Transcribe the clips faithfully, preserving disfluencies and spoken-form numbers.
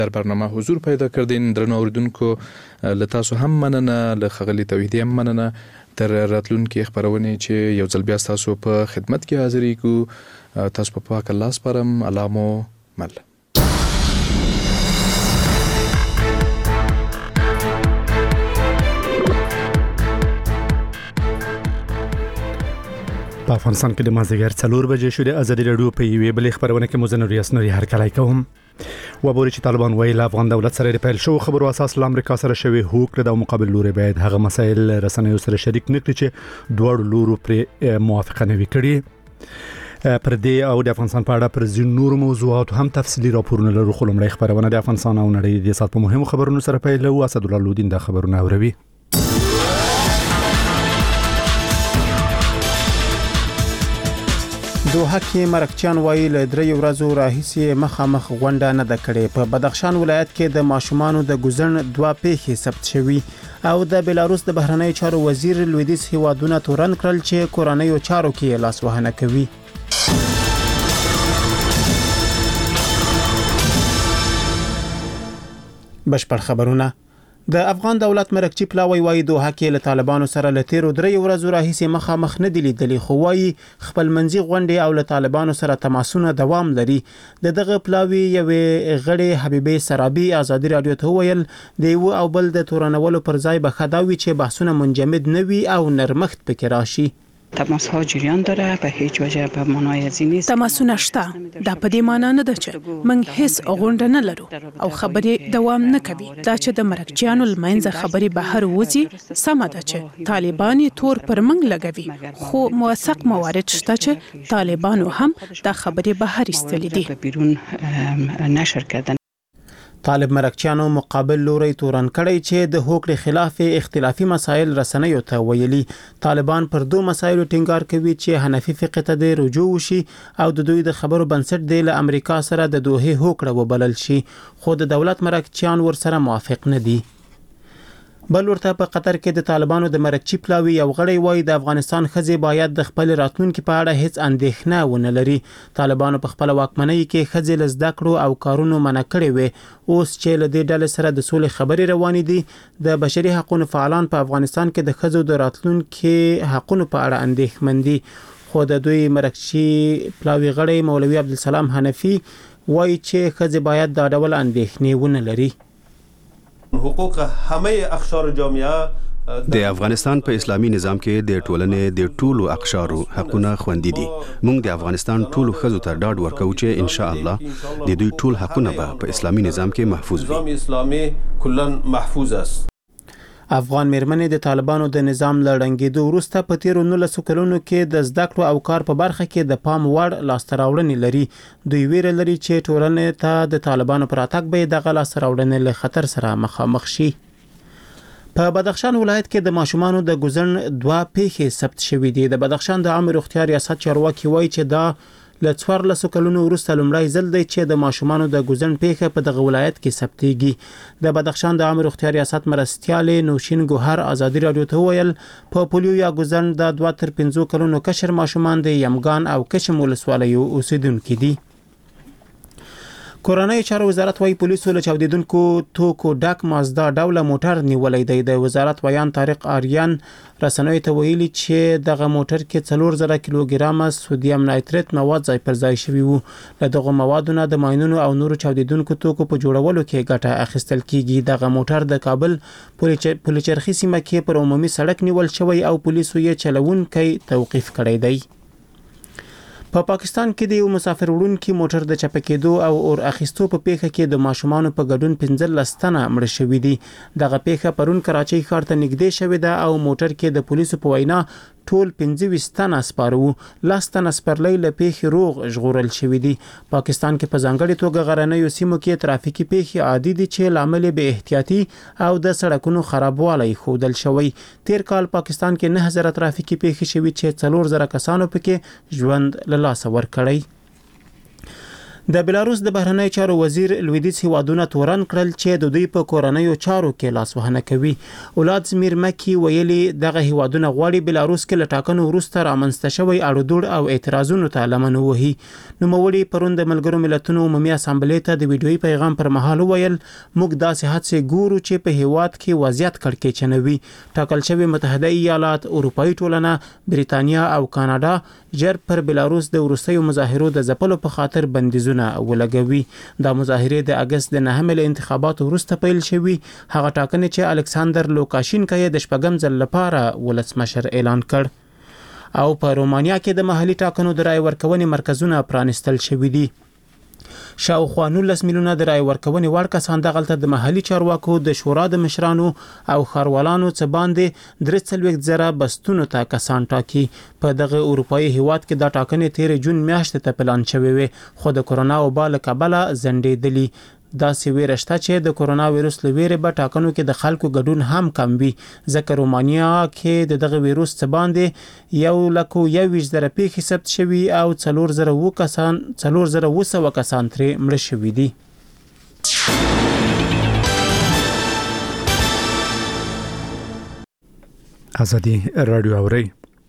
در برنامه حضور پیدا کردین. درنو اوریدونکو له تاسو هم مننه، له ښاغلي توحیدي هم مننه. تر راتلونکي خبرونه چې یو ځل بیا تاسو په خدمت کې حاضرې کو. تاسو په پاک الله سپارم. الله مو مل. په افغانستان کې د مازدیګر څلور بجې شو. د ازادي راډیو په یوې بلې خبرونه کې مزن ریاست نوري هرکلی کوم. وبوري چې طالبان وایي له افغان دولت سره پیل شو خبرو اساس له امریکا سره شوی هوکړه د مقابل لوري باید هغه مسایل رسنیو سره شریک نکړي چې دوه لورو پر موافقه نه وکړي. پر دې او د افغانستان په اړه پر ځینو نور موضوعات هم تفصیلی راپورونه لرو. خو لمړی خبرونه د افغانستان او نړۍ د سات په مهمو خبرونو سره پیلو. اسد الله لودین د خبرونه اوروي. دوحه کې مرکچیان وایي له درې ورځو راهیسې مخامخ غونډه نه ده کړې. په بدخشان ولایت کې د ماشومانو د ګوزن دوه پیښې ثبت شوي او د بلاروس د بهرنی چارو وزیر لویدیځ هیوادونه تورن کړل چې کورنیو چارو کې لاس وهنه کوي. بشپړ خبرونه. د افغان دولت مرکچی پلاوی وایي دوحه کې له طالبانو سره له تیرو درې ورځو راهیسې مخامخ نه دي لیدلي، خو وایي خپل منځي غونډې او له طالبانو سره تماسونه دوام لري. د دغه پلاوی یوې غړې حبیبه سرابي ازادي رادیو ته ویل د یو او بل د تورنولو پر ځای به خداوي چې بحثونه منجمد نه وي او نرمښت پکې راشي. تماس ها جریان داره به هیچ وجه به معنای از این نیست. تماسونه شته، دا په دې معنی نه ده چې موږ هیڅ غونډه نه لرو او خبرې دوام نه کوي. دا چې د مرکچیانو لمنځه خبرې بهر وځي سمه ده چې طالبان تور پر موږ لګوي، خو موثق موارد شته چې طالبانو هم دا خبرې بهر ایستلې دي. بیرون نشر کردن. طالب مرکچیانو مقابل لوري تورن کړی چې د هوکړې خلاف اختلافي مسایل رسنیو ته ویلي. طالبان پر دوه مسایلو ټینګار کوي چې حنفي فقه ته د رجوع وشي او د دوی د خبرو بنسټ دی له امریکا سره د دوه هوکړه وبلل شي، خو د دولت مرکچیان ورسره موافق نه دي. بل ورته په قطر کې د طالبانو د مرکچی پلاوی یو غړی وایي د افغانستان ښځې باید د خپل راتلونکي په اړه هیڅ اندېښنه ونه لري. طالبانو په خپل واکمنۍ کې ښځې له زده کړو او کارونو منع کړې وې. اوس چې له دې ډلې سره د سولې خبرې روانې دي، د بشري حقوقو فعالان په افغانستان کې د ښځو د راتلونکي حقوقو په اړه اندېښمن دي. خو د دوی مرکچی پلاوی غړی مولوي عبدالسلام حنفي وایي چې ښځې باید دا ډول اندېښنې ونه لري. حقوق همه اقشار جامعه د افغانستان په اسلامي نظام کې د ټولنې د ټولو اقشارو حقونه خوندي دي. موږ د افغانستان ټولو ښځو ته ډاډ ورکوو چې ان شاء الله د دوی ټول حقونه به په اسلامي نظام کې محفوظ وي. نظام اسلامي کلاً محفوظ است. افغان میرمنې د طالبانو د نظام لړنګېدو وروسته په تیرو نولسو کلونو کې د زده کړو او کار په برخه کې د پام وړ لاسته راوړنې لري. دوی ویره لري چې ټولنې ته د طالبانو پر راتګ به دغه لاسته راوړنې له خطر سره مخامخ شي. په بدخشان ولایت کې د ماشومانو د ګوزن دوه پیښې ثبت شوې دي. د بدخشان د عامه روغتیا ریاست چارواکي وایي چې دا له څوارلسو کلونو وروسته لومړی ځل دی چې د ماشومانو د ګوزن پیښه په دغه ولایت کې ثبتېږي. د بدخشان د عامه روغتیا ریاست مرستیالې نوشین ګوهر ازادي رادیو ته ویل په پولیو یا ګوزن د دوه تر پنځو کلونو کشر ماشومان د یمګان او کشم ولسوالیو اوسیدونکي دي. کورنۍ چارو وزارت وايي پولیسو له چاودیدونکو توکو ډک مازدا ډوله موټر نیولې دی. د وزارت ویان طارق آریان رسنیو ته ویلي چې دغه موټر کې څلور زره کیلوګرام سودیم نایتریت مواد ځای پر ځای شوي وو. له دغه موادو نه د ماینونو او نورو چاودیدونکو توکو په جوړولو کې ګټه اخیستل کیږي. دغه موټر د کابل پلچرخي سیمه کې پر عمومي سړک نیول شوی او پولیسو یې چلوونکی توقیف کړی دی. په پا پاکستان کې د یو مسافر وړونکي موټر د چپه کېدو او اور اخیستو په پیښه کې د ماشومانو په ګډون پنځلس تنه مړه شوي دي. دغه پیښه پرون کراچۍ ښار ته نږدې شوې ده او موټر کې د پولیسو په وینا ټول پنځه ویشت تنه سپاره وو. لس تنه سپرلی له پیښې روغ ژغورل شوي دي. پاکستان کې په ځانګړې توګه غرنیو سیمو کې ترافیکي پیښې عادي دي چې لامل به احتیاطي او د سړکونو خرابوالی ښودل شوی. تیر کال پاکستان کې نه زره ترافیکي پیښې شوي چې څلور زره کسانو پکې ژوند له لاسه ورکړی. د بلاروس د بهرنی چارو وزیر لویدیځ هیوادونه تورن کړل چې د دوی په کورنیو چارو کې لاسوهنه کوي. ولادیمیر مکی ویلي دغه هیوادونه غواړي بلاروس کې له ټاکنو وروسته رامنځته شوی اړودوړ او اعتراضونو ته لمن ووهي. نوموړي پرون د ملګرو ملتونو عمومي اسامبلې ته د ویډیويي پیغام پر مهال وویل موږ داسې هڅې ګورو چې په هیواد کې وضعیت کړکېچنوي. ټاکل شوی متحده ایالات، اروپایي ټولنه، بریتانیا او کاناډا ژر پر بلاروس د وروستیو مظاهرو د ځپلو په خاطر بندیزونه ولګوي. دا مظاهرې د اگست د نهمې له انتخاباتو وروسته پیل شوي، هغه ټاکنې چې الکساندر لوکاشینکا یې د شپږم ځل لپاره ولسمشر اعلان کړ. او په رومانیا کې د محلي ټاکنو د رای ورکونې مرکزونه پرانستل شوي دي. شاوخوا نولس میلیونه د رای ورکونې وړ کسان دغلته د محلي چارواکو د شورا د مشرانو او ښاروالانو څخه باندې درې څلوېښت زره بستونو ته کسان ټاکي. په دغه اروپایي هیواد کې دا ټاکنې تیرې جون میاشتې ته پلان شوې وې، خو د کرونا وبا له کبله ځنډېدلې. داسې ویره شته چې د کرونا وایروس له ویرې به ټاکنو کې د خلکو ګډون هم کم وي، ځکه رومانیا کې د دغه وایروس څخه باندې یو لکو یوویشت زره پیښې ثبت شوي او څلور زره اووه کسان څلور زره اووه سوه کسان ترې مړه شوي دي. ازادي رادیو اوري.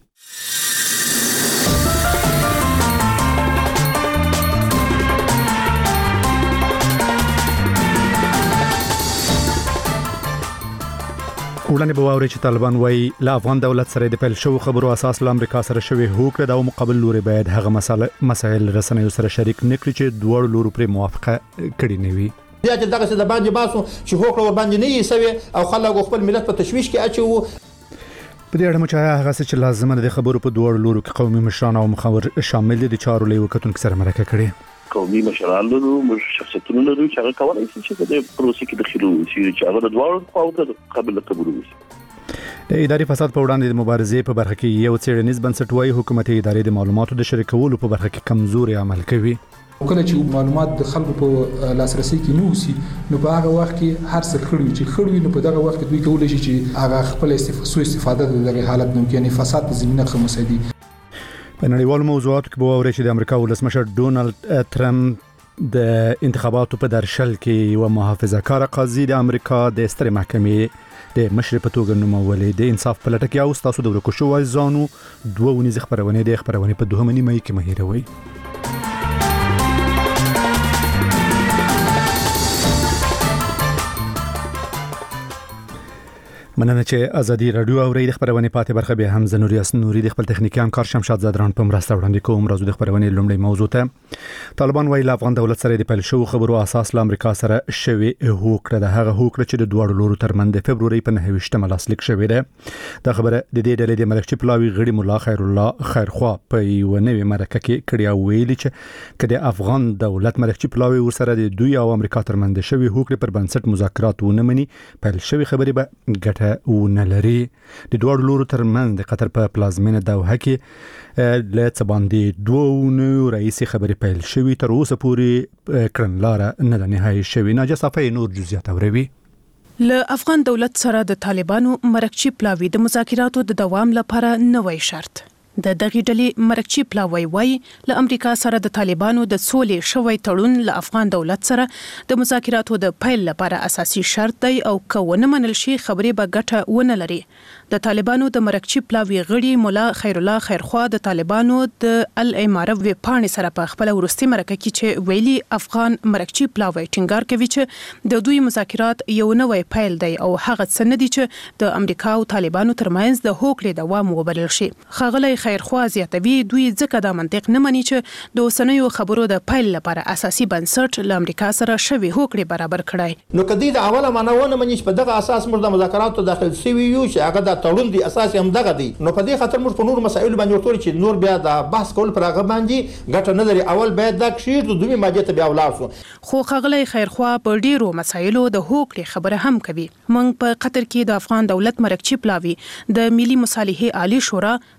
وړاندې به واوري چې طالبان وایي له افغان دولت سره د پیل شوو خبرو اساس له امریکا سره شوی هوکړه د مقابل لوري باید هغه مسایل مسایل رسنیو سره شریک نکړي چې دوه لورو پر موافقه کړي نه وي. بیا چې دغه څه د باندې باسو چې هوکړه ور باندې نه یې سوي او خلک خپل ملت په تشویش کې اچو. په دې اړه مو چې هغه څه چې لازم ده د خبرو په دوه لورو کې قومي مشران او مخاور شامل دي د چارو لیو کتون سره مرکه کړي. قومي مشران له موږ شخصیتونو لرو چې هغه کولای شي چې د پروسې کې دخیلو چې هغه د دوه خواو قابل قبول وي. د اداري فساد په وړاندې د مبارزې په برخه کې یو څېړنیز بنسټ وايي حکومتي ادارې د معلوماتو د شریکولو په برخه کې کمزوري عمل کوي. کله چې معلومات د خلکو په لاسرسي کې نه وسی نو په هغه وخت کې هر څه خړوي چې خړوي نو په دغه وخت کې دوی کولای شي چې هغه خپل استفاده استفاده د دغه حالت نو کې یعنی فساد د زمينه خمسه دي. په نړیوالو موضوعاتو کې به واوري چې د امریکا ولسمشر ډونالد ټرمپ د انتخاباتو په درشل کې یو محافظه کار قاضي د امریکا د سترې محکمې د مشر په توګه نومولې د انصاف په لټه کې او تاسو د ورکو شو ځانو دوه ونیز خبرونه د خبرونه په دوه منی مې کې مهیروي. مننه چې ازادي رادیو او ری د خبرونه پاتې برخه به هم زنوري اسنوري د خپل تخنیکی همکار شمشاد زادران په مرسته وړاندې کوم. راځو د خبرونه لومړی موضوع ته. طالبان وايي افغان دولت سره د پیل شو خبرو اساس له امریکا سره شوی هوکړه د هغه هوکړه چې د دوه لورو ترمنځ د فبروري په نهه ویشتمه لاسلیک شوې ده. دا خبره د دې ډلې د مرکچی پلاوی غړي مولا خیر الله خیرخوا په یو نوې مرکه کې کړی او ویلي چې کله افغان دولت مرکچی پلاوی ورسره د دوی او امریکا ترمنځ شوی هوکړه پر بنسټ مذاکرات ونه مني پیل شوی خبري به ګټه ونه لري. د دوه لورو ترمنځ د قطر په پلازمینه دوحه کې له څه باندې دوه نو رئیس خبري پیل شوی تر اوسه پورې کړنلاره نه ده نهایی شوی. ناجا صفای نور جزئیات اوروي. له افغان دولت سره د طالبانو مرکچی پلاوی د مذاکراتو د دوام لپاره نوې شرط د دغه ډلې مرکچی پلاوی وای له امریکا سره د طالبانو د سولې شوی تړون له افغان دولت سره د مذاکراتو د پیل لپاره اساسي شرط دی او کونه منل شي خبرې به ګټه ونه لري. د طالبانو د مرکچی پلاوی غړي مولا خیر الله خیرخوا د طالبانو د الاماره وی پانی سره په خپل ورستي مرکه کې چې ویلي افغان مرکچی پلاوی ټینګار کوي چې د دوی مذاکرات یو نوې پیل دی او هغه څه نه دي چې د امریکا او طالبانو ترمنځ د هوکړې دوام وبلل شي. خغلی خیرخوا زیاتوي دوی ځکه د منطق نه مني چې د اوسنیو خبرو د پیل لپاره اساسي بنسټ له امریکا سره شوی هوکړې برابر کړای. نو کدی د اوله معناونه مني په دغه اساس موږ د مذاکراتو داخل سوي یو چې هغه د تړون دی اساس هم دغه دی. نو په دې خاطر موږ په نور مسایل باندې ورته چې نور بیا د بحث کول پر هغه باندې ګټه نه لري. اول باید دا کشیر د دوی ماجه ته بیا ولاسو. خو خغلی خیرخوا په ډیرو مسایلو د هوکړې خبره هم کوي. موږ په قطر کې د افغان دولت مرکچی پلاوی د ملي مصالحې عالی شورا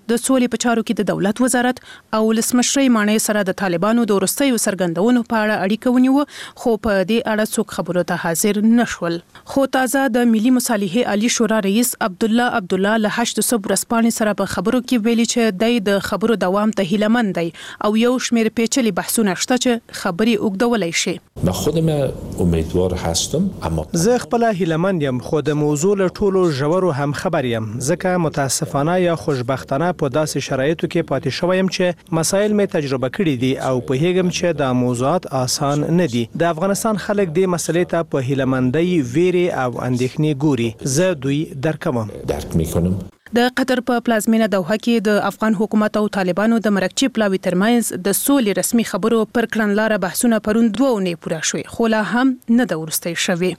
د سولې په چارو کې د دولت وزارت او ولسمشر مانې سره د طالبانو د وروستیو څرګندونو په اړه اړیکه ونیوه، خو په دې اړه څوک خبرو ته حاضر نشول. خو تازه د ملي مصالحې عالی شورا رئیس عبد الله عبد الله له هشت صبح ورځپاڼې سره په خبرو کې ویلي چې د خبرو دوام ته هیله‌مند دی او یو شمېر پیچلي بحثونه شته چې خبري اوږدولای شي. من خودم امیدوار هستم، اما زه خپل هیله‌مند یم، خو د موضوع له ټولو ژورو هم خبر یم، ځکه متاسفانه یا خوشبختانه په داسې شرایطو کې پاتې شوم چې مسایل می تجربه کړي دي او په هیګم چې دا موضوعات آسان نه دي. د افغانستان خلک دې مسلې ته په هیله‌مندۍ، ویرې او اندېښنې ګوري. زه دوی درکوم. درک میکنم. د قطر په پلازمینه دوحه کې د افغان حکومت او طالبانو د مرکچی پلاوی ترمنځ د سولې رسمي خبرو پر کړنلاره بحثونه پرون دوه اونۍ پوره شوې، خو لا هم نه د ورستۍ شوي.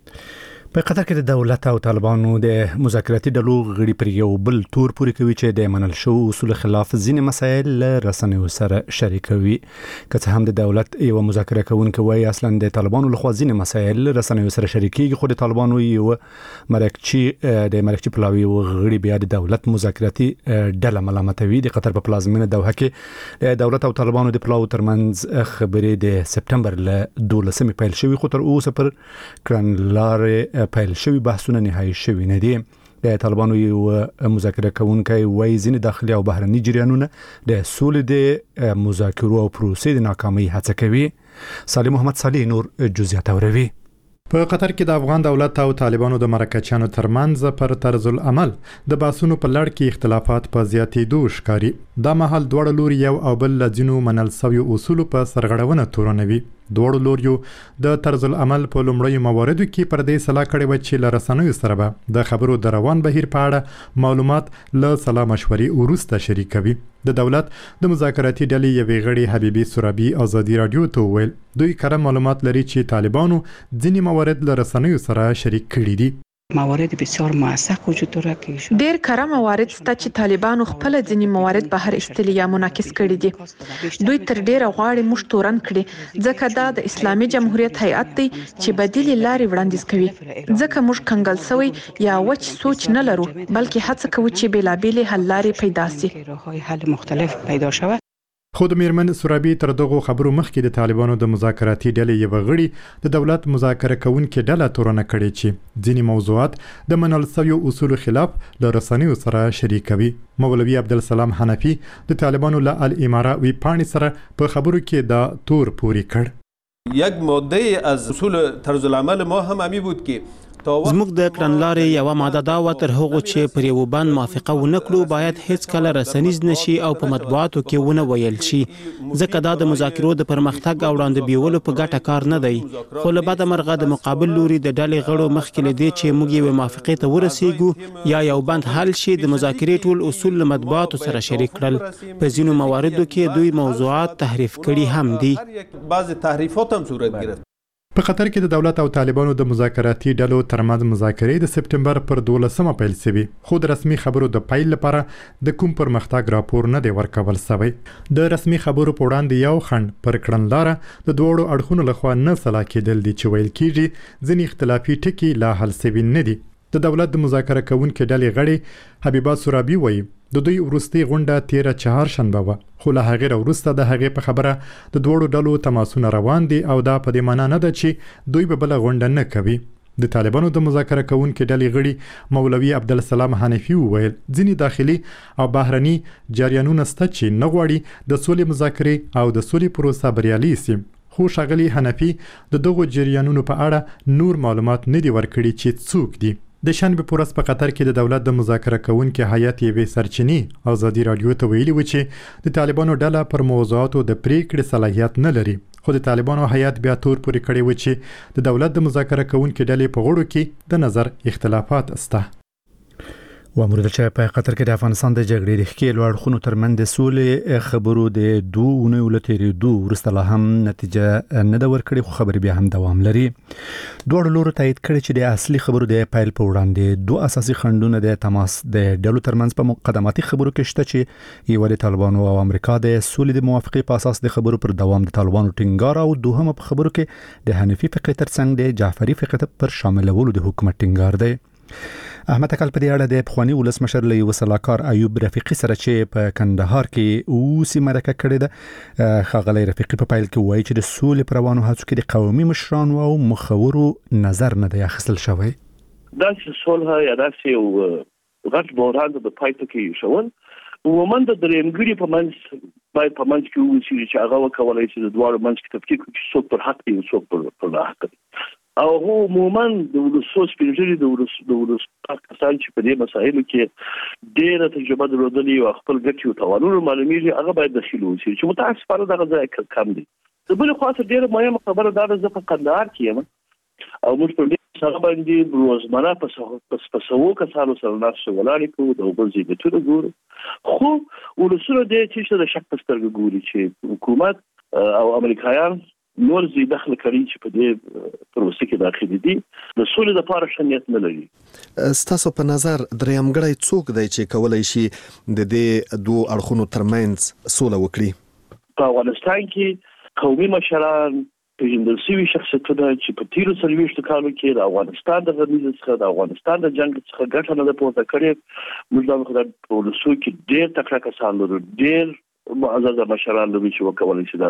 په قطر کې د دولت او طالبانو د مذاکراتي ډلو غړي پر یو بل تور پوري کوي چې د منل شو اصول خلاف ځینې مسایل رسنیو سره شریکوي. که څه هم د دولت یو مذاکره کوونکی وایي اصلا د طالبانو لخوا ځینې مسایل رسنیو سره شریکيږي، خو د طالبانو یو مرکچی د مرکچی پلاوی غړي بیا د دولت مذاکراتي ډله ملامتوي. د قطر په پلازمینه دوحه کې د دولت او طالبانو د پلاو ترمنځ خبرې د سپتمبر له دولسمې پیل شوې، خو تر اوسه پر کړنلارې پیل شوی بحثونه نهایی شوی نه دي. د طالبانو یو مذاکره کوونکی وایي ځینې داخلي او بهرني جریانونه د سولې د مذاکرو او پروسې د ناکامۍ هڅه کوي. صالح محمد صالح نور جزئیات اوروي. په قطر کې د افغان دولت او طالبانو د مرکچیانو ترمنځ پر طرز العمل د باسونو په لړ کې اختلافات په زیاتېدو ښکاري. دا مهال دواړه لوري یو او بل له ځینو منل شویو اصولو په سرغړونه تورنوي. دواړو لوریو د طرز العمل په لومړیو مواردو کې پر دې سلا کړې و چې له رسنیو سره به د خبرو د روان بهیر په اړه معلومات له سلا مشورې وروسته شریکوي. د دولت د مذاکراتي ډلې یوې غړي حبیبي سرابي ازادي رادیو ته ویل دوی کره معلومات لري چې طالبانو ځینې موارد له رسنیو سره شریک کړي دي. موارد بسیار موثق وجود داره که ډیر کره موارد سته چې طالبانو خپل ځینی موارد بهر استلی یا منعکس کړي دي. دوی تر ډیره غواړي موږ تورن کړي ځکه دا د اسلامي جمهوریت هیئت دی چې بدیل لارې وړاندیز کوي. ځکه موږ کنګل سوی یا وچ سوچ نه لرو بلکې هڅه کوو چې بېلابېلې حل لارې پیدا شي. راههای حل مختلف پیدا شوه. خو د میرمن سرابي تر دغه خبرو مخکې د طالبانو د مذاکراتي ډلې یو غړي د دولت مذاکره کوونکې ډله تورنه کړې چې ځینې موضوعات د منل شویو اصولو خلاف له رسنیو سره شریکوي. مولوي عبدالسلام حنفي د طالبانو له الاماره وی پاڼې سره په خبرو کې دا تور پوری کړ. یک ماده از اصول طرز العمل ما هم همی بود که زموږ د کړنلارې یو ماده دا و تر هغه چې پر یو بند موافقه ونکړو باید هیڅ کله رسنیز نشي او په مطبوعاتو کې ونه ویل شي ځکه دا د مذاکرو د پرمختګ او وړاندې بیولو په ګټه کار نه دی. خو له بده مرغه د مقابل لوري د ډلې غړو مخکې لدی چې موږ یو موافقه ته ورسېږو یا یو بند حل شي د مذاکرې ټول اصول له مطبوعاتو سره شریک کړل. په ځینو مواردو کې دوی موضوعات تحریف کړي هم دي. بعض تحریفات هم صورت گرفت. په قطر کې د دولت او طالبانو د مذاکراتي ډلو ترمنځ مذاکرې د سپتمبر پر دولسمه پیل شوې، خو د رسمي خبرو د پیل لپاره د کوم پرمختګ راپور نه دی ورکول شوی. د رسمي خبرو په وړاندې یو خنډ پر کړنلاره د دوړو اړخونو لخوا نه سلا کېدل دي چې ویل کېږي ځینې اختلافي ټکي لا حل شوي نه دي. د دولت د مذاکره کوونکې ډلې غړي حبیبه سرابي وایي د دوی وروستي غونډه تیره چهارشنبه وه، خو له هغې وروسته د هغې په خبره د دوړو ډلو تماسونه روان دي او دا په دې معنا نه ده چې دوی به بله غونډه نه کوي. د طالبانو د مذاکره کوونکې ډلې غړي مولوي عبدالسلام حنفي وویل ځینې داخلي او بهرني جریانونه شته چې نه غواړي د سولې مذاکرې او د سولې پروسه بریالي سي. خو ښاغلي حنفي د دغو جریانونو په اړه نور معلومات نه دي ورکړي چې څوک دي. د شنبه په ورځ په قطر کې د دولت د مذاکره کوونکي هیئت یوې سرچینې ازادي رادیو ته ویلي و چې د طالبانو ډله پر موضوعاتو د پریکړې صلاحیت نه لري، خو د طالبانو هیئت بیا تور پورې کړی و چې د دولت د مذاکره کوونکي ډلې په غړو کې د نظر اختلافات شته. و امر چې په قطر کې د افغانستان د جګړې د ښکیلو اړخونو ترمنځ د سولې خبرو د دوه اونیو له تېرېدو وروسته لا هم نتیجه نه ده ورکړې، خو خبرې بیا هم دوام لري. دواړو لورو تایید کړی چې د اصلي خبرو د پیل په وړاندې دوه اساسي خنډونه د تماس د ډلو ترمنځ په مقدماتي خبرو کې شته چې یو د طالبانو او امریکا د سولې د موافقې په اساس د خبرو پر دوام د طالبانو ټینګار او دوهمه په خبرو کې د حنفي فقې ترڅنګ د جعفري فقې پر شاملولو د حکومت ټینګار دی. احمد اکل په دې اړه د پخوانی ولسمشر له یو سلاکار ایوب رفیقي سره چې په کندهار کې اوسې مرکه کړې ده. ښاغلی رفیقي په پیل کې وایي چې د سولې پر روانو هڅو کې د قومي مشرانو او مخورو نظر نه دی اخیستل شوی. داسې صلح یا داسې یو غټ بحران د پای ته کې شول عموما د درېمګړي په منځ باید په منځ کې ووسي چې هغه وکولای شي د دواړو منځ کې تفکیک وکړي چې څوک پر حق دی او څوک پر ناحق دی. او هغه عموما د ولسو سپین ږیري د ولس د ولس کسان چې په دې مسایلو کې ډېره تجربه درلودلې او خپل ګټې او توانونه معلومیږي هغه باید دخیل ووسي چې متاسفانه دغه ځای کم دی. د بلې خوا څخه ډېره مهمه خبره دا ده زه په کندهار کې یم او موږ په دې سره باندې روزمره په سوو کسانو سره ناستې ولاړې کوو د اوبه زیږتونه ګورو خو ولسونه دې چې د شک په سترګه ګوري چې حکومت او امریکایان نور زی دخل کوي چې په دې پروسه کې داخلي دي د سولې لپاره شنیت نه لري. ستاسو په نظر درېمګړی څوک دی چې کولای شي د دې دوه اړخونو ترمنځ سوله وکړي؟ په افغانستان کې قومي مشران پیژندل شوي شخصیتونه چې په تیرو څلوېښتو کالو کې د افغانستان د غمیزې څخه د افغانستان د جنګ څخه ګټه نه ده پورته کړې. موږ د خدای په ولسو کې ډېر تکړه کسان لرو، ډېر معزز مشران لرو چې وکولای شي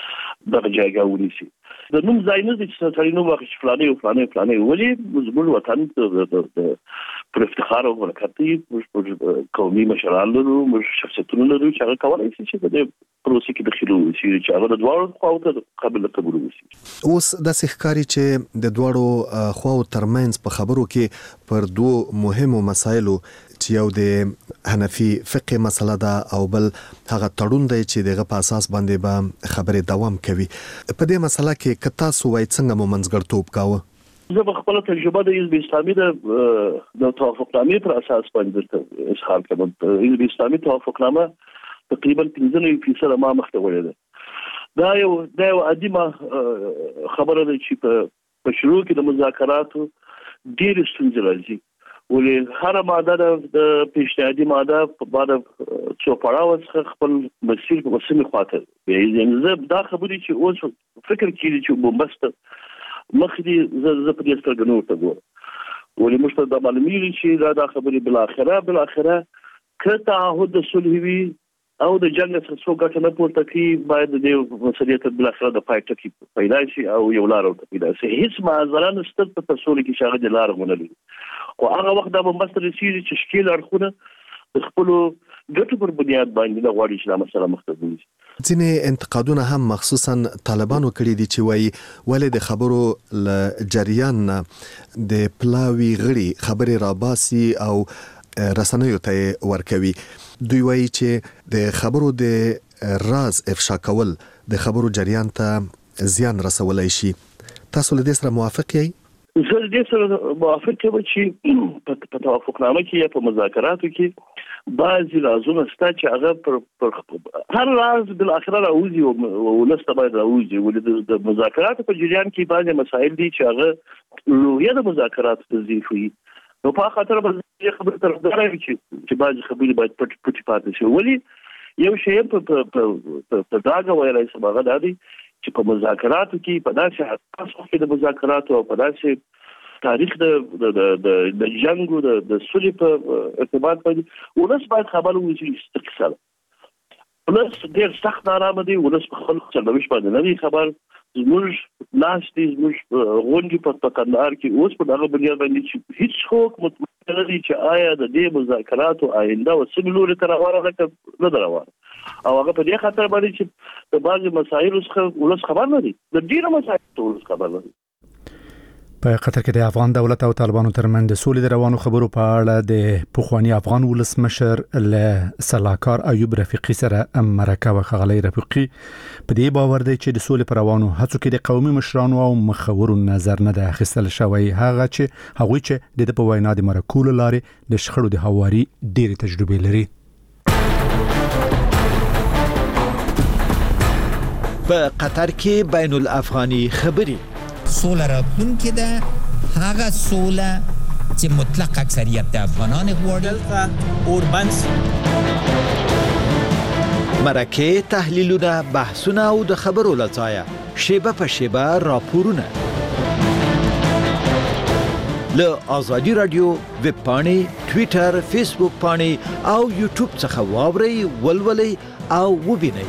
دغه جایګه ونیسي. د نوم ځای نه دی چې سړی نوم واخلي چې فلانی او فلانی فلانی ولې زموږ وطن د پر افتخار او برکت دی. موږ قومي مشران لرو، موږ شخصیتونه لرو چې هغه کولای شي چې د پروسې کې دخیل وشي چې هغه د دواړو خواو ته قابل قبول وشي. اوس داسې ښکاري چې د دواړو خواو ترمنځ په خبرو کې پر دوه مهمو مسایلو چې یو د حنفي فقه مسله ده او بل هغه تړون دی چې دغه په اساس باندې به خبرې دوام کوي. په دې مسله کې که تاسو وایي څنګه مو منځګړتوب کاوه؟ زه به خپله تجربه د حزب اسلامي د د توافقنامې پر اساس باندې اظهار کوم. حزب اسلامي توافقنامه تقریبا پنځه نوي فیصده ما مخته وړې ده. دا یو دا یو عادي خبره ده چې په شروع کې د مذاکراتو ډېرې ستونزې راځي ولې هر ماده د پیشنهادي ماده په بعد څو پړاو څخه خپل مسیر په سمې خواته یعنې زه دا خبرې چې اوس فکر کړي چې بومبست مخدي زه زه په دې سترګې نه ورته ګورم ولې موږ ته دا معلومیږي چې دا د خبرې بل اخره بل اخره که تعهد صلح وي او د جنګ څخه څو ګټه نه پورته کړي باید د دې مسلې ته بل اخره د پای ټکی پیدا شي او یو لار ورته پیدا شي. هیڅ معذره نشته په تصور کې چې هغه د لار غونه لري خو هغه وخت دا بومبست رسیږي چې شکیل اړخونه د خپلو ګټو پر بنیاد باندې د غواړي چې دا مسله مخته ځي. ځینې انتقادونه هم مخصوصا طالبانو کړي دي چې وایي ولې د خبرو ل جریان نه د پلاوي غړي خبرې راباسي او رسنیو ته ورکوي. دوی وایي چې د خبرو د راز افشا کول د خبرو جریان ته زیان رسولای شي. تاسو له دې سره موافق یئ؟ زه له دې سره موافق یم چې په توافقنامه کې یا په مذاکراتو کې بعضې رازونه شته چې هغه پر هر راز بالاخره راوځي او ولس ته باید راوځي ولې د مذاکراتو په جریان کې بعضې مسایل دي چې هغه روحیه د مذاکراتو تضعیف وي. نو په خاطر به دې خبرې طرفدار یم چې چې بعضې خبرې باید پټ پټې پاتې شي. ولې یو شی په ډاګه ویلی شم هغه دا دی چې په مذاکراتو کې په داسې حساس وخت کې د مذاکراتو او په داسې تاریخ د د د جنګ او د سولې په ارتباط باندې ولس باید خبر وي چې استقصال ولس ډېر سخت نارامه دی. ولس په خپل سرنوشت باندې نه دی خبر. زموږ لاس دی زموږ غونډې په کندهار کې اوس په دغه بنیاد باندې چې هیڅ څوک مطمئن نه دی چې آیا د دې مذاکراتو آینده او سمې لوري ته روانه ده که نه ده روانه او هغه په دې خاطر باندې چې د بعضې مسایلو څخه ولس خبر نه دی د ډېرو مسایلو ته ولس خبر نه دی. په قطر کې د افغان دولت او طالبانو ترمنځ د سولې د روانو خبرو په اړه د پخوانی افغان ولسمشر له سلاکار ایوب رفیقي سره مرکه وکړه. رفیقي په دې باور دی چې د سولې پر روانو هڅو کې د قومي مشرانو او مخورو نظر نه ده اخیستل شوی. هغه چې هغوی چې د په وینا د مرکو له لارې د شخړو د هواري ډېرې تجربې لري. په قطر کې بین الافغاني خبري سوله راتلونکې ده هغه سوله چې مطلق اکثریت د افغانان غواړي. اوربنس مرکه تحلیلونه بحثونه او د خبرو لڅایه شیبه په شیبه راپورونه له ازادي رادیو ویب پاڼې، ټوئیټر، فیسبوک پاڼې او یوټیوب څخه واورئ، ولولئ او وګورئ.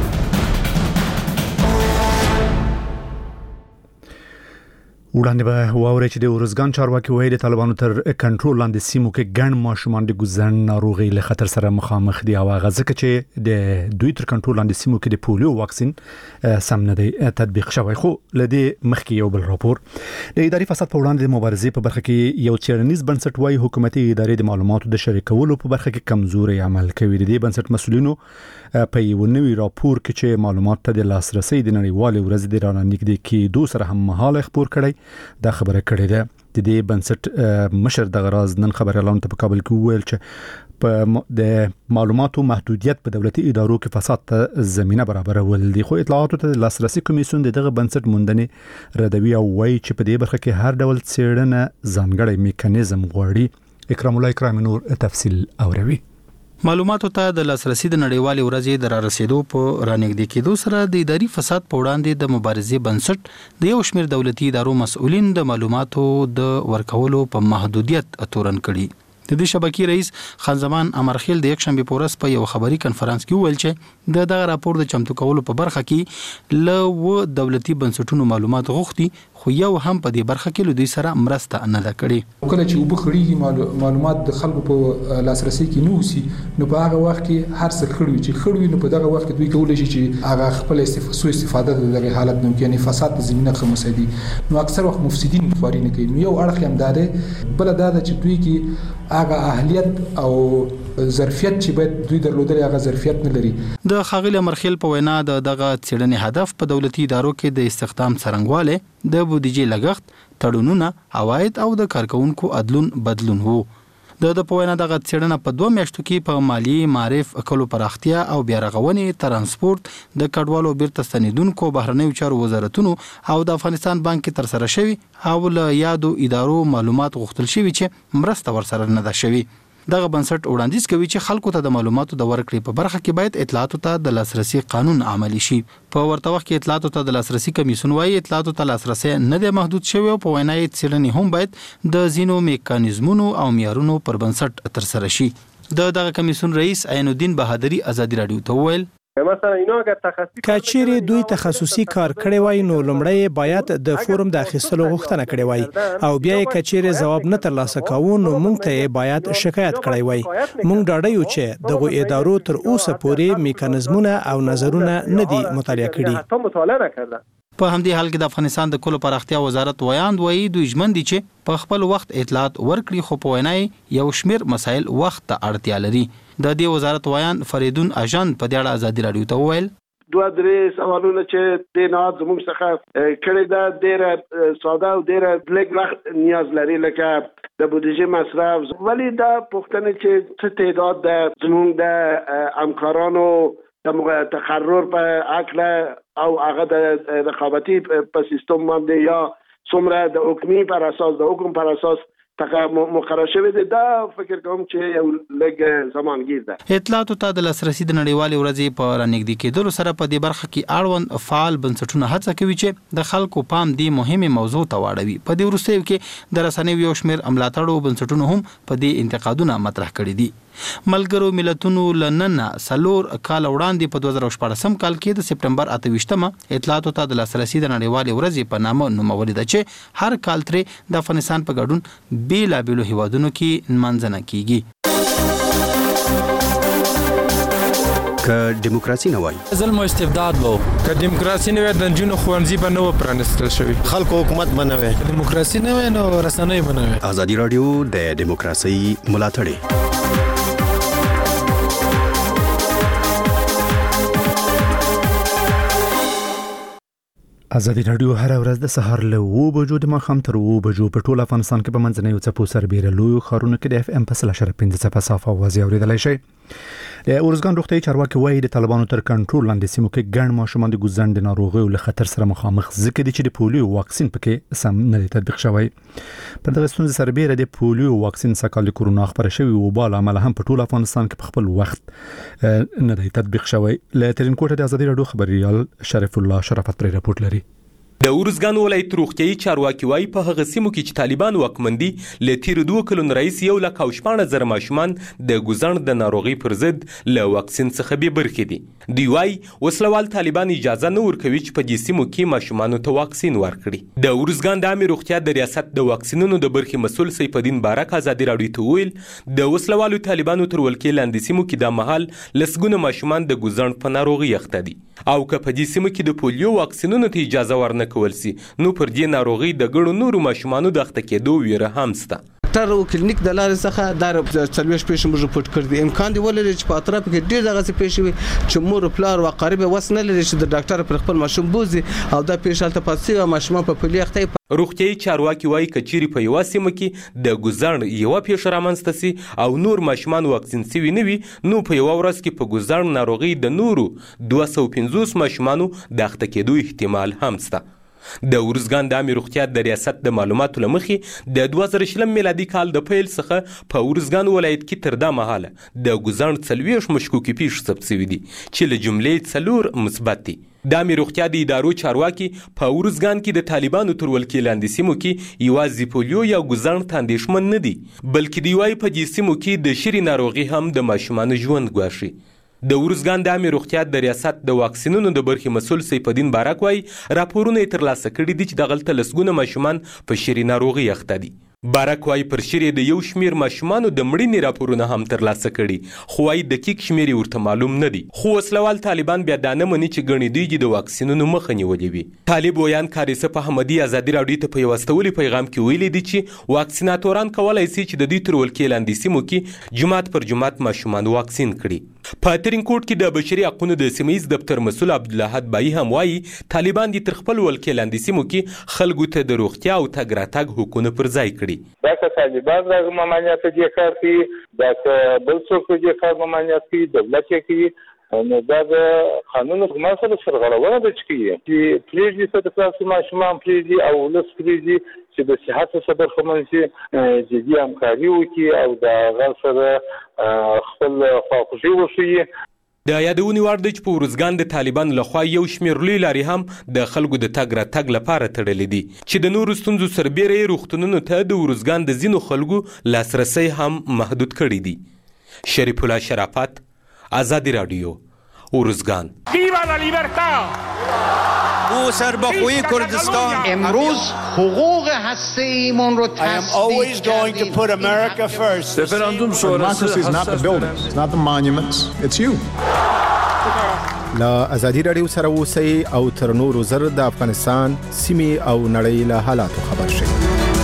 وړاندې به واوري چې د ورزګان چارواکي وایي د طالبانو تر کنټرول لاندې سیمو کې ګڼ ماشومان د ګوزن ناروغي له خطر سره مخامخ دي او هغه ځکه چې د دوی تر کنټرول لاندې سیمو کې د پولیو واکسین سم نه دی تطبیق شوی. خو لدی مخکې یو بل راپور د اداري فساد په وړاندې د مبارزې په برخه کې یو چیرنیز بنسټ وایي حکومتي ادارې د معلوماتو د شریکولو په برخه کې کمزوري عمل کوي. د دې بنسټ مسؤلینو په یو نوي راپور کې چې معلومات ته د لاسرسي د نړیوالې ورځې د راننګدې کېدو سره هم مهاله خبر کړي دا خبره کړې ده. د دې بنسټ مشر د غراز نن خبريالانو ته په کابل کې وویل چې په د معلوماتو محدودیت په دولتي ادارو کې فساد ته زمينه برابرول دي. خو اطلاعاتو ته لاسرسي کمیسیون دغه بنسټ موندنې ردوي او وایي چې په دې برخه کې هر ډول څېړنه ځانګړی میکانیزم غواړي. اکرام الله اکرام نور تفصیل اوروي. معلوماتو ته د لاسرسي د نړیوالې ورځې د رارسېدو په رانګدې کېدو سره د اداري فساد په وړاندې د مبارزې بنسټ د یو شمېر دولتي ادارو مسؤلین د معلوماتو د ورکولو په محدودیت اتورن کړي. د دې شبکې رئیس خان زمان امرخیل د یک شنبه په ورځ په یو خبري کنفرانس کې وویل چې د دغه راپور د چمتو کولو په برخه کې له و دولتي بنسټونو معلومات غوښتي خو یو هم په دې برخه کې لدی سره مرسته نه ده کړې. کله چې وبخړیږي معلومات د خلکو په لاسرسي کې نه وسی نو په هغه وخت کې هر څه خړوي چې خړوي نو په دغه وخت کې دوی کولای شي چې هغه خپل استفاده استفاده د دغه حالت نو کې فساد د زمينه خمسدي نو اکثر وخت مفسدين خواري نه کوي. نو یو اړخ هم داده بل دا چې دوی کې هغه اهلیت او ظرفیت چې باید دوی درلودل هغه ظرفیت نه لري. د خاغلی مرخیل په وینا د دغه څېړنې هدف په دولتي ادارو کې د استخدام څرنګواله د بودیجې لګښت تړونونه عواید او د کارکونکو عدلون بدلون وو. د د په وینا دغه څېړنه په دوه میاشتو کې په مالی معرف کولو پراختیا او بیا رغونې ترانسپورت د کډوالو بیرته ستنیدونکو بهرنیو چارو وزارتونو او د افغانستان بانک تر سره شوی او له یادو ادارو معلومات غوښتل شوی چې مرسته ورسره نه ده شوی. دغه بنسټ وړاندیز کوي چې خلکو ته د معلوماتو د ورکړې په برخه کې باید اطلاعاتو ته د لاسرسي قانون عملی شي. په ورته وخت کې اطلاعاتو ته د لاسرسي کمیسیون وايي اطلاعاتو ته لاسرسي نه دی محدود شوی او په وینا یې څېړنې هم باید د زینو میکانیزمونو او معیارونو پر بنسټ تر سره شي. د دغه کمیسیون رئیس عین الدین بهادری ازادي رادیو ته وویل مثلا اینا اگر تخصصي کچېری دوی تخصصي کار کړی وای نو لمړی باید د فورم د اخیستلو غوښتنه کړې وای او بیا یې کچېری جواب نه ترلاسه کاوه نو موږ ته باید شکایت کړی وای. موږ ډاډه یو چې دغه ادارو تر اوسه پورې میکانیزمونه او نظرونه نه دي مطالعه کړي. په همدې حال کې د افغانستان د کلو پراختیا وزارت ویاند وایي دوی ژمن دي چې په خپل وخت اطلاعات ورکړي خو په وینا یو شمیر مسایل وخت ته اړتیا لري. د دې وزارت ویاند فریدون اجان په دې اړه ازادي رادیو ته وویل دوه درې سوالونه چې د نه زموږ څخه کړي دا ډېر ساده او ډېر لږ وخت نیاز لري لکه د بودیجې مصرف ولی دا پوښتنه چې څه تعداد د زموږ د همکارانو د تقرر په عقل او هغه د رقابتي په سیستم باندې یا څومره د حکومي پر اساس د حکم پر اساس مقرر شوی دی دا فکر کوم چې یو لږ زمان گیر ده. اطلاعاتو ته د لاسرسي د نړیوالې ورځې په رانګدې کېدلو سره په دې برخه کې اړوند فعال بنسټونه هڅه کوي چې د خلکو پام دې مهمه موضوع ته واړوي. په دې وروستیو کې د رسنیو یو شمېر املاتړو بنسټونو هم په دې انتقادونه مطرح کړي دي. ملګرو ملتونو لنن سلور کال وړاندې په دوه زره شپږم کال کې د سپټمبر اته ویشتمه اطلاعاتو ته د لاسرسي د نړیوالې ورځې په نامه نومولې ده چې هر کال ترې د افغانستان په ګډون بیلابیلو هیوادونو کې نمانځنه کیږي. که دیموکراسي نه وای ظلم او استبداد وو که دیموکراسي نه وای د جنونو خوانزي به نو پرانستل شوی خلکو حکومت بنوي دیموکراسي نه وای نو رسنۍ بنوي. ازادي رادیو د دیموکراسي ملاتړ ازادي رادیو هر ورځ د سهار له و بجو د ماښام تر و بجو په ټول افغانستان کې په منځنیو څپو سربېره لوی خارونه کې د اف ام په سل شر پنځه څپه صافه اوازې اورېدلای شي. د ورزګان روغتي چارواکي وایي د طالبانو تر کنټرول لاندې سیمو کې ګڼ ماشومان د ګوزن د ناروغي او خطر سره مخامخ ځکه دي چې د پولیو واکسین پکې سم نه تطبیق شوی. په دغه ستونزې سربېره د پولیو واکسین سکهال د کورونا خبره شوی او بال عمل هم په ټول افغانستان کې په خپل وخت نه تطبیق شوی. له ترینکوټه د ازادي رادیو خبريال شرف الله شرافت پر راپورټ لري. د ارزګان ولایت روغتیايي چارواکي وایي په هغه سیمو کې چې طالبان واکمن دي له تیرو دوه کلونو راهیسې یو لک او شپاړس زره ماشومان د ګوزڼ د ناروغۍ پر ضد له واکسین څخه بې برخې دي. دوی وایي وسلوال طالبان اجازه نه ورکوي چې په دې سیمو کې ماشومانو ته واکسین ورکړي. د ارزګان د عامې روغتیا د ریاست د واکسینونو د برخې مسؤل سیف الدین بارک ازادي راډیو ته وویل د وسلوالو طالبانو تر ولکې لاندې سیمو کې دا مهال لسګونه ماشومان د ګوزڼ په ناروغۍ اخته دي او که په دې سیمو کې د پولیو واکسینونو ته اجازه ورنه کول سي نو پر دې ناروغي د ګڼو نورو ماشومانو د اخته کېدو ویره هم شته. ډاکټر او کلینیک د لارې څخه د څلوېښت پیښې موږ رپورټ کړي دي. امکان دی ولري چې په اطراف کې ډېر دغسې پیښې وي چې مور پلار او اقارب وس نه لري چې د ډاکټر پر خپل ماشوم بوزي او دا پیښه هلته پاتې شوي او ماشومان په پولیو اخته. روغتیايي چارواکي وایي که چیرې په یوه سیمه کې د ګوزڼ یوه پیښه رامنځته سي او نور ماشومان واکسین سوي نه وي نو په یوه ورځ کې په ګوزڼ ناروغۍ د نورو دوه سوه پنځوس ماشومانو د اخته کېدو احتمال هم شته. د ارزګان د عامې روغتیا د ریاست د معلوماتو له مخې د دوه زره شلم میلادي کال د پیل څخه په ارزګان ولایت کې تر دا مهاله د ګوزڼ څلوېښت مشکوکې پیښې ثبت شوي دي چې له جملې څلور مثبت دي. د عامې روغتیا د ادارو چارواکي په ارزګان کې د طالبانو تر ولکې لاندې سیمو کې یوازې پولیو یا ګوزڼ ته اندېښمن نه دي بلکې دوی وایي په دې سیمو کې د شري ناروغي هم د ماشومانو ژوند ګواښي. د ارزګان د عامې روغتیا د ریاست د واکسینونو د برخې مسؤل سیف الدین بارک وایي راپورونه یې ترلاسه کړي دي چې دغلته لسګونه ماشومان په شري ناروغي اخته دي. بارک وایي پر شري د یو شمیر ماشومانو د مړینې راپورونه هم ترلاسه کړي خو وایي دقیق شمیر یې ورته معلوم نه دي. خو وسلوال طالبان بیا دا نه مني چې ګڼې دوی د واکسینونو مخه نیولې وي. طالب ویان کاریسف احمدي ازادي راډیو ته په یو استولي پیغام کې ویلي دي چې واکسیناتوران کولی سي چې د دوی تر ولکې لاندې سیمو کې جماعت پر جماعت ماشومان واکسین کړي. په ترینکوټ کې د بشري حقوقو د سیمه ییز دفتر مسؤل عبدالحد بایی هم وایي طالبان دي تر خپل ولکې لاندې سیمو کې خلکو ته د روغتیا او تګ راتګ حقونه پر ځای کړي. دا که طالبان راغ ممانعت دې کار کوي دا که بل څوک دې کار ممانعت کوي دولت یې کوي نو دا د قانون ما سره سرغړونه ده چې کوي چې پرېږدي څه د کلاسي ماشومان پرېږدي او ولس پرېږدي چې د صحت څخه برخمن شي جدي همکاري وکړي او د هغه سره خپل خواخوږي وښیي. د یادونې وړ ده چې په ارزګان د طالبانو لخوا یو شمېر لوی لارې هم د خلکو د تګ راتګ لپاره تړلې دي چې د نورو ستونزو سربیره یې روغتونونو ته د ارزګان د ځینو خلکو لاسرسی هم محدود کړي دي. شریف الله شرافت، ازادي راډیو، ارزګان. ویوا لا لیبرتا! او سربخوی کردستان امروز حقوق هسته‌ایمون رو I am always going to put America first. Referendum sonrası Democracy is not the buildings, it's not the monuments, it's you. لا ازادي راډیو سره اوسئ او تر نورو زر د افغانستان سیمې او نړۍ له حالاتو خبر شئ.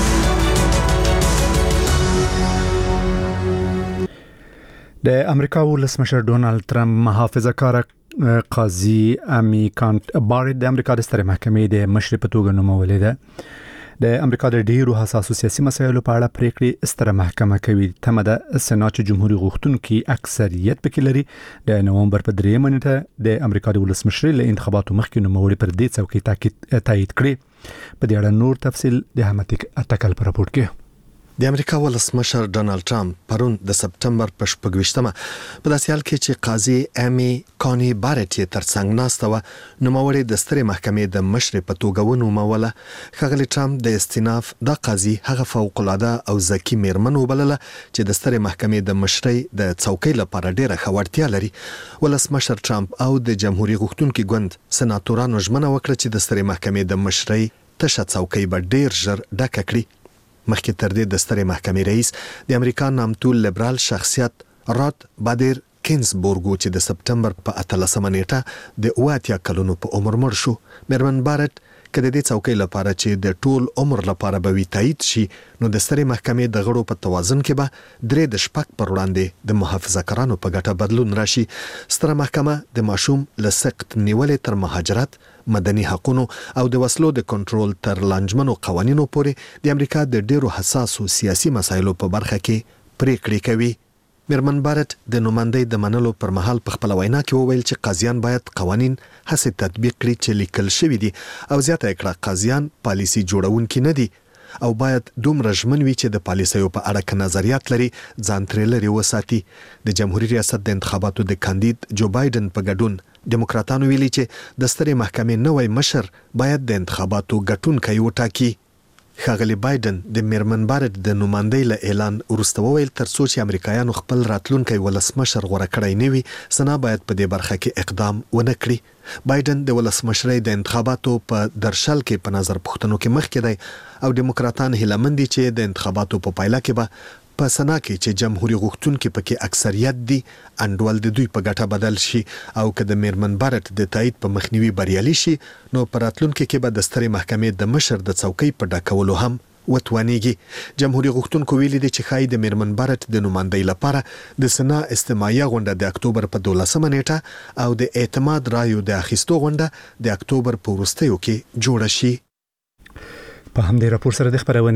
د امریکا ولسمشر ډونالد ترامپ محافظه کار قاضي امی کانت بارټ د امریکا د سترې محکمې د مشر په توګه نومولې ده. د امریکا د ډیرو حساسو سیاسي مسایلو په اړه پریکړې ستره محکمه کوي. تمه ده سېنات جمهوریت غوښتونکي اکثریت پکې لري. د نومبر په درېیمه نیټه د امریکا د ولسمشر له انتخاباتو مخکې نوموړي پر دې څوکۍ تایید کړي. په دې اړه نور تفصیل د احمد اتکل په راپور کې. د امریکا ولسمشر ډونالد ټرمپ پرون د سپټمبر په شپږویشتمه په داسې حال کې چې قاضي امی کانی بارټ یې ترڅنګ ناسته وه نوموړی د سترې محکمې د مشر په توګه ونوموله. ښاغلی ټرمپ د استیناف دا قاضي هغه فوق‌العاده او ذکي میرمن وبلله چې د سترې محکمې د مشرۍ د څوکۍ لپاره ډیره ښه وړتیا لري. ولسمشر ټرمپ او د جمهوریت غوښتونکي ګوند سناتورانو ژمنه وکړه چې د سترې محکمې د مشرۍ تشه څوکۍ به ډیر ژر ډکه کړي. مخکې تر دې د سترې محکمې رئیس د امریکا نامتو لیبرال شخصیت رات بادر کینزبورګ چې د سپټمبر په اتلسمه نیټه د اوه اتیا کلونو په عمر مړ شو. میرمن بارټ که د دې څوکۍ لپاره چې د ټول عمر لپاره به وي تایید شي نو د سترې محکمې د غړو په توازن کې به درې د شپږ پر وړاندې د محافظه‌کارانو په ګټه بدلون راشي. ستره محکمه د ماشوم له سخت نیولې تر مهاجرت، مدني حقوقو او د وسلو د کنټرول تر لانجمنو قوانینو پورې د امریکا د ډیرو حساسو سیاسي مسایلو په برخه کې پریکړې کوي. میرمن بارټ د نوماندۍ د منلو پر مهال په خپل وینا کې وویل چې قاضیان باید قوانین هڅه تطبیق کړي چې لیکل شوي دي او زیاته کړه قاضیان پالیسي جوړونکي نه دي. او باید دومره ژمن وي چې د پالیسیو په اړه که نظریات لري ځان ترې لرې وساتي. د جمهوریت ریاست د انتخاباتو د کاندید جو بایدن په ګډون ډیموکراتانو ویلي چې د سترې محکمې نوی مشر باید د انتخاباتو ګټونکی وټاکي. ښاغلی بایدن د میرمن بارټ د نمایندۍ له اعلان وروسته وویل تر څو چې امریکایانو خپل راتلونکی ولسمشر غوره کړی نه وي سنا باید په دې برخه کې اقدام ونه کړي. بایدن د ولسمشرۍ د انتخاباتو په درشل کې په نظر پوښتنو کې مخکې دی او ډیموکراتان هیله مند دي چې د انتخاباتو په پایله کې به په سنا کې چې جمهوریت غوښتونکي پکې اکثریت دي انډول د دوی په ګټه بدل شي او که د میرمن بارټ د تایید په مخنیوي بریالي شي نو په راتلونکي کې به د سترې محکمې د مشر د څوکۍ په ډاکولو هم وتوانیږي. جمهوریت غوښتونکو ویلي دي چې ښایي د میرمن بارټ د نمایندۍ لپاره د سنا استماعیه غونډه د اکتوبر په دولسمه نیټه او د اعتماد رایو د اخیستو غونډه د اکتوبر په وروستیو کې جوړه شي. په همدې راپور سره د خبرونه